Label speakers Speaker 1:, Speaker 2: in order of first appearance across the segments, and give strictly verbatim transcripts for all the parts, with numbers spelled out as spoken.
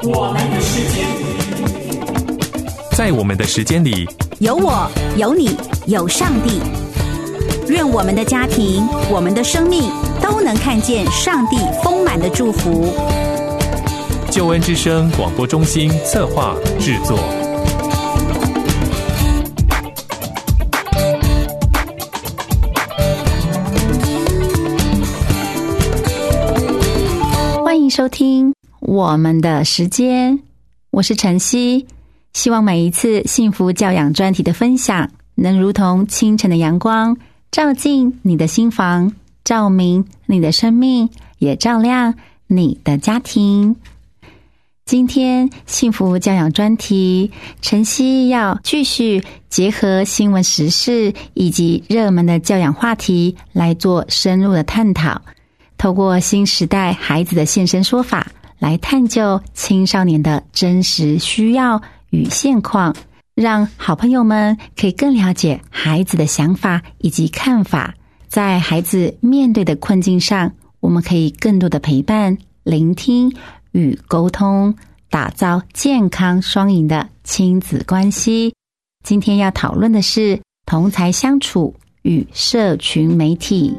Speaker 1: 我们的时间，
Speaker 2: 在我们的时间里，
Speaker 3: 有我，有你，有上帝。愿我们的家庭，我们的生命都能看见上帝丰满的祝福。
Speaker 2: 救恩之声广播中心策划制作。
Speaker 4: 欢迎收听我们的时间，我是晨曦。希望每一次幸福教养专题的分享，能如同清晨的阳光，照进你的心房，照明你的生命，也照亮你的家庭。今天幸福教养专题，晨曦要继续结合新闻时事以及热门的教养话题来做深入的探讨，透过新时代孩子的现身说法，来探究青少年的真实需要与现况，让好朋友们可以更了解孩子的想法以及看法。在孩子面对的困境上，我们可以更多的陪伴、聆听与沟通，打造健康双赢的亲子关系。今天要讨论的是同侪相处与社群媒体。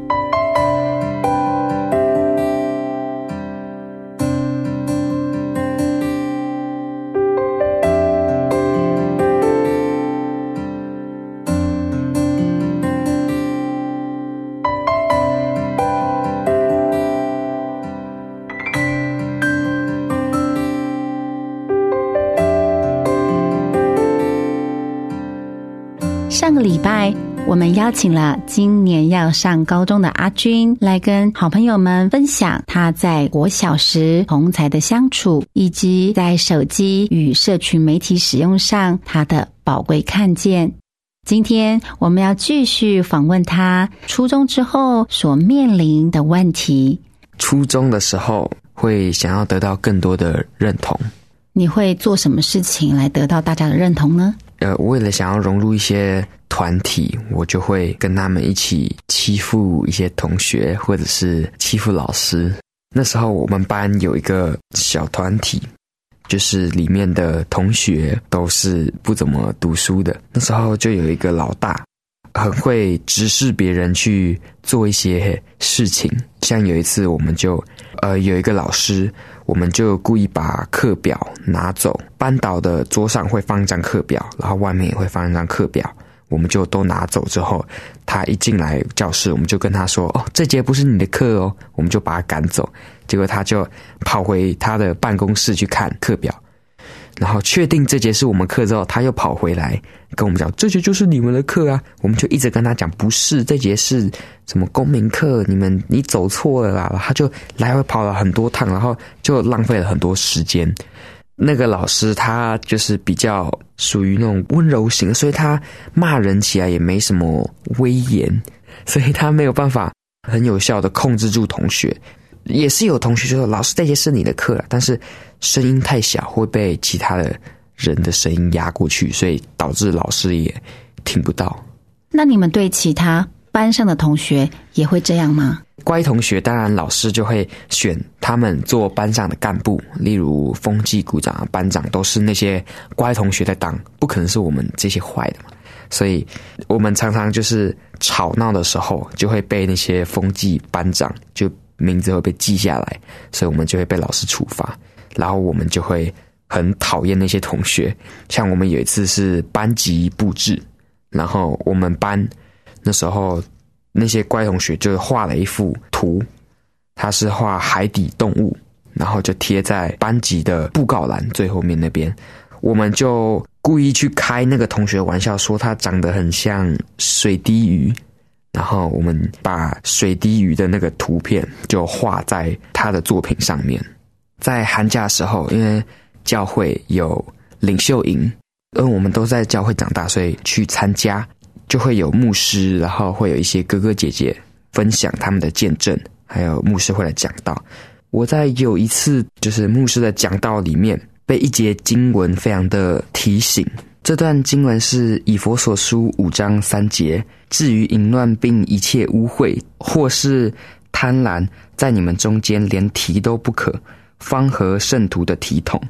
Speaker 4: 上个礼拜，我们邀请了今年要上高中的阿君来跟好朋友们分享他在国小时同侪的相处，以及在手机与社群媒体使用上他的宝贵看见。今天我们要继续访问他初中之后所面临的问题。
Speaker 5: 初中的时候会想要得到更多的认同。
Speaker 4: 你会做什么事情来得到大家的认同呢？
Speaker 5: 呃，为了想要融入一些团体，我就会跟他们一起欺负一些同学，或者是欺负老师。那时候我们班有一个小团体，就是里面的同学都是不怎么读书的。那时候就有一个老大，很会指示别人去做一些事情。像有一次我们就呃有一个老师，我们就故意把课表拿走，班导的桌上会放一张课表，然后外面也会放一张课表，我们就都拿走之后，他一进来教室，我们就跟他说，哦，这节不是你的课哦，我们就把他赶走。结果他就跑回他的办公室去看课表，然后确定这节是我们课之后，他又跑回来跟我们讲，这节就是你们的课啊。我们就一直跟他讲，不是，这节是什么公民课，你们你走错了啦。他就来回跑了很多趟，然后就浪费了很多时间。那个老师他就是比较属于那种温柔型，所以他骂人起来也没什么威严，所以他没有办法很有效的控制住同学。也是有同学就说，老师这节是你的课了，但是声音太小会被其他的人的声音压过去，所以导致老师也听不到。
Speaker 4: 那你们对其他班上的同学也会这样吗？
Speaker 5: 乖同学当然老师就会选他们做班上的干部，例如风纪股长、班长都是那些乖同学在当，不可能是我们这些坏的嘛。所以我们常常就是吵闹的时候就会被那些风纪班长就名字会被记下来，所以我们就会被老师处罚，然后我们就会很讨厌那些同学。像我们有一次是班级布置，然后我们班那时候那些乖同学就画了一幅图，他是画海底动物，然后就贴在班级的布告栏最后面那边。我们就故意去开那个同学玩笑，说他长得很像水滴鱼，然后我们把水滴鱼的那个图片就画在他的作品上面。在寒假的时候，因为教会有领袖营，因为我们都在教会长大，所以去参加就会有牧师，然后会有一些哥哥姐姐分享他们的见证，还有牧师会来讲道。我在有一次就是牧师的讲道里面被一节经文非常的提醒，这段经文是以弗所书五章三节，至于淫乱并一切污秽或是贪婪，在你们中间连提都不可，方合圣徒的体统。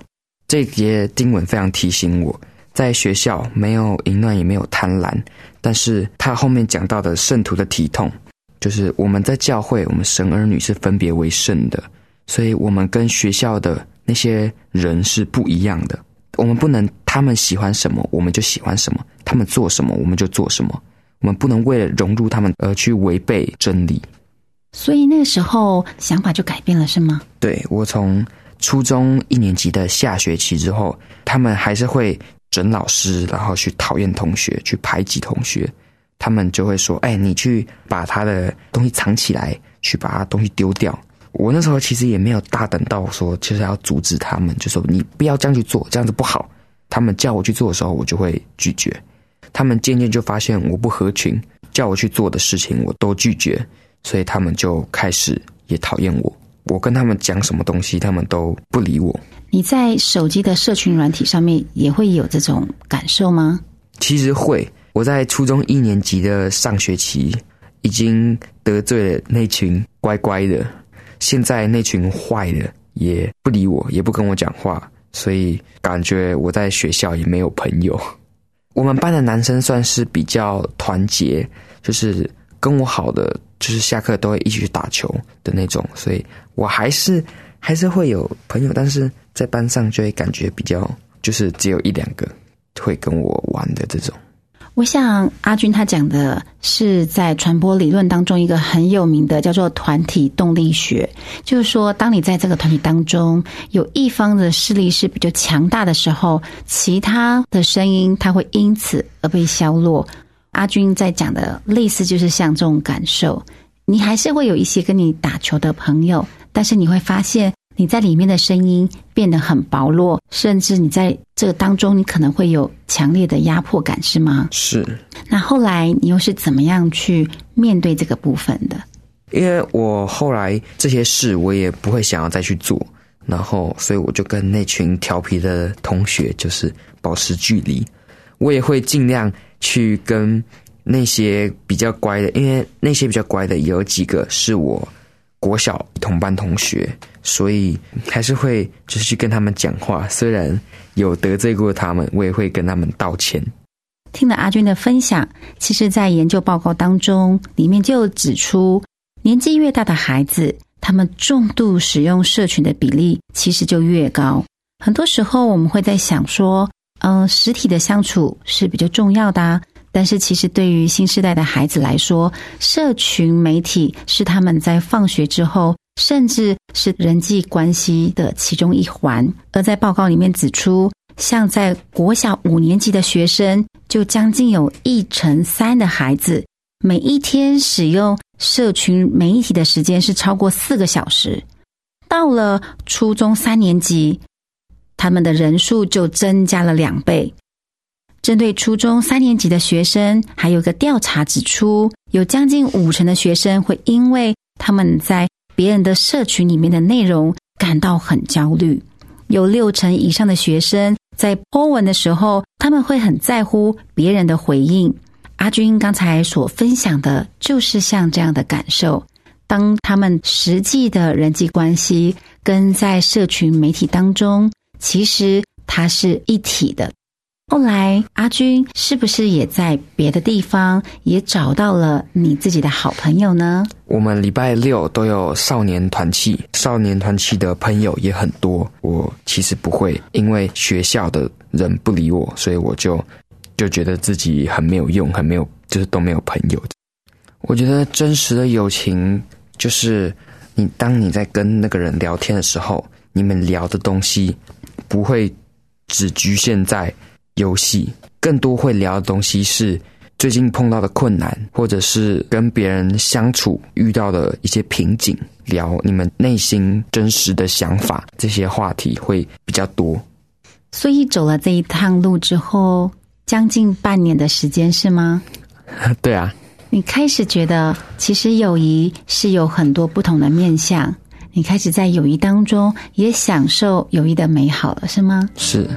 Speaker 5: 这节经文非常提醒我，在学校没有淫乱也没有贪婪，但是他后面讲到的圣徒的体统，就是我们在教会，我们神儿女是分别为圣的，所以我们跟学校的那些人是不一样的。我们不能他们喜欢什么我们就喜欢什么，他们做什么我们就做什么，我们不能为了融入他们而去违背真理。
Speaker 4: 所以那个时候想法就改变了是吗？
Speaker 5: 对，我从初中一年级的下学期之后，他们还是会整老师，然后去讨厌同学，去排挤同学。他们就会说，哎，你去把他的东西藏起来，去把他东西丢掉。我那时候其实也没有大胆到说就是要阻止他们，就说你不要这样去做，这样子不好。他们叫我去做的时候，我就会拒绝。他们渐渐就发现我不合群，叫我去做的事情我都拒绝，所以他们就开始也讨厌我。我跟他们讲什么东西，他们都不理我。
Speaker 4: 你在手机的社群软体上面也会有这种感受吗？
Speaker 5: 其实会，我在初中一年级的上学期已经得罪了那群乖乖的，现在那群坏的也不理我，也不跟我讲话，所以感觉我在学校也没有朋友。我们班的男生算是比较团结，就是跟我好的就是下课都会一起去打球的那种，所以我还是还是会有朋友，但是在班上就会感觉比较就是只有一两个会跟我玩的这种。
Speaker 4: 我想阿军他讲的是在传播理论当中一个很有名的叫做团体动力学，就是说当你在这个团体当中有一方的势力是比较强大的时候，其他的声音它会因此而被削弱。阿军在讲的类似就是像这种感受，你还是会有一些跟你打球的朋友，但是你会发现你在里面的声音变得很薄弱，甚至你在这个当中你可能会有强烈的压迫感，是吗？
Speaker 5: 是。
Speaker 4: 那后来你又是怎么样去面对这个部分的？
Speaker 5: 因为我后来这些事我也不会想要再去做，然后所以我就跟那群调皮的同学就是保持距离。我也会尽量去跟那些比较乖的，因为那些比较乖的有几个是我国小同班同学，所以还是会就是去跟他们讲话，虽然有得罪过他们，我也会跟他们道歉。
Speaker 4: 听了阿军的分享，其实在研究报告当中里面就指出，年纪越大的孩子，他们重度使用社群的比例其实就越高。很多时候我们会在想说嗯、呃，实体的相处是比较重要的啊，但是其实对于新世代的孩子来说，社群媒体是他们在放学之后甚至是人际关系的其中一环。而在报告里面指出，像在国小五年级的学生，就将近有一成三的孩子每一天使用社群媒体的时间是超过四个小时。到了初中三年级，他们的人数就增加了两倍。针对初中三年级的学生，还有一个调查指出，有将近五成的学生会因为他们在别人的社群里面的内容感到很焦虑。有六成以上的学生在 po 文的时候，他们会很在乎别人的回应。阿军刚才所分享的就是像这样的感受，当他们实际的人际关系跟在社群媒体当中，其实它是一体的。后来阿军是不是也在别的地方也找到了你自己的好朋友呢？
Speaker 5: 我们礼拜六都有少年团契，少年团契的朋友也很多。我其实不会因为学校的人不理我，所以我就就觉得自己很没有用，很没有，就是都没有朋友。我觉得真实的友情就是你当你在跟那个人聊天的时候，你们聊的东西不会只局限在游戏，更多会聊的东西是最近碰到的困难，或者是跟别人相处遇到的一些瓶颈，聊你们内心真实的想法，这些话题会比较多。
Speaker 4: 所以走了这一趟路之后，将近半年的时间是吗？
Speaker 5: 对啊。
Speaker 4: 你开始觉得其实友谊是有很多不同的面向，你开始在友谊当中也享受友谊的美好了，是吗？
Speaker 5: 是。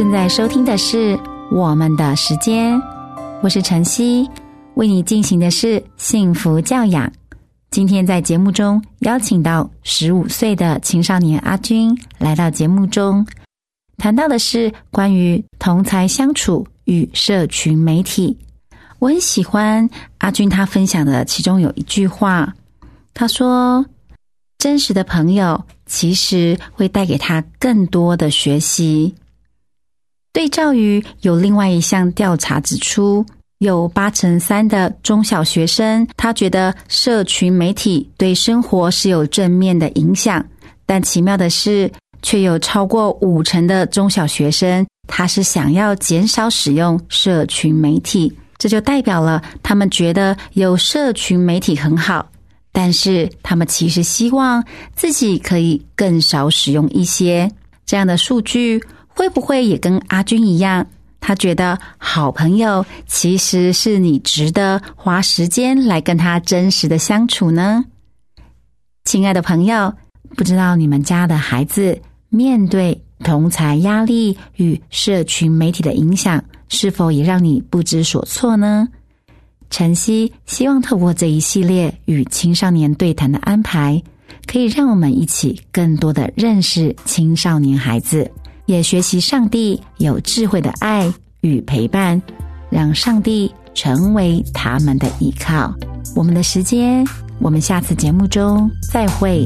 Speaker 4: 正在收听的是我们的时间，我是晨曦，为你进行的是幸福教养。今天在节目中邀请到十五岁的青少年阿君来到节目中，谈到的是关于同才相处与社群媒体。我很喜欢阿君他分享的其中有一句话，他说真实的朋友其实会带给他更多的学习。对照于有另外一项调查指出，有八成三的中小学生他觉得社群媒体对生活是有正面的影响，但奇妙的是却有超过五成的中小学生他是想要减少使用社群媒体。这就代表了他们觉得有社群媒体很好，但是他们其实希望自己可以更少使用一些。这样的数据会不会也跟阿君一样，他觉得好朋友其实是你值得花时间来跟他真实的相处呢？亲爱的朋友，不知道你们家的孩子面对同侪压力与社群媒体的影响，是否也让你不知所措呢？晨曦希望透过这一系列与青少年对谈的安排，可以让我们一起更多的认识青少年孩子，也学习上帝有智慧的爱与陪伴，让上帝成为他们的依靠。我们的时间，我们下次节目中再会。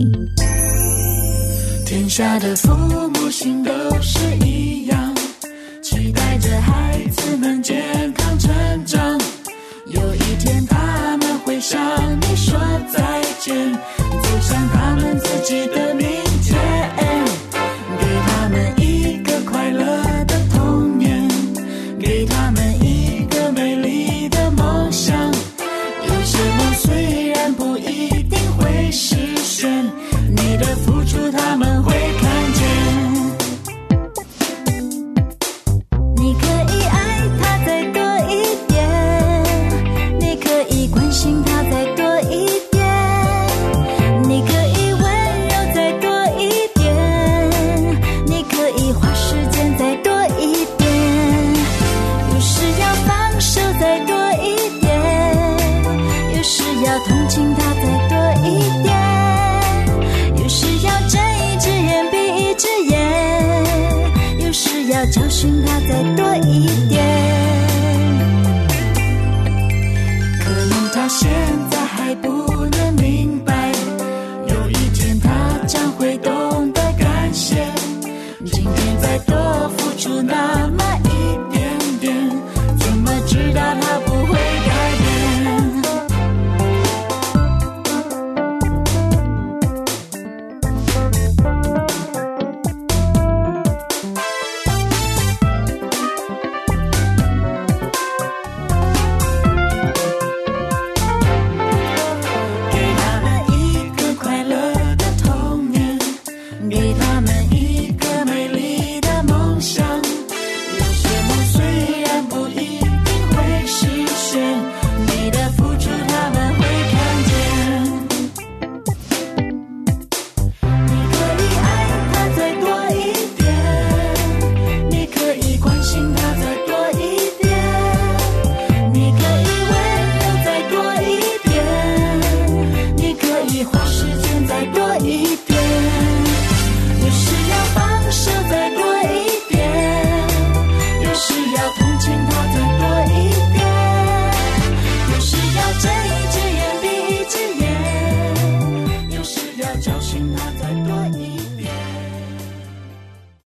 Speaker 1: 天下的父母心都是一样，期待着孩子能健康成长。有一天他们会向你说再见，走向他们自己的明天，给他们一个快乐的童年，给他们一个美丽的梦想。有些梦虽然不一定会实现，你的付出他们会看见。你可以爱他再多一点，你可以关心他再多一点，你可以温柔再多一点，你可以花时间再多一点，有时要放手再多一点，有时要同情他再多一点，有时要睁一只眼闭一只眼，有时要教训他再多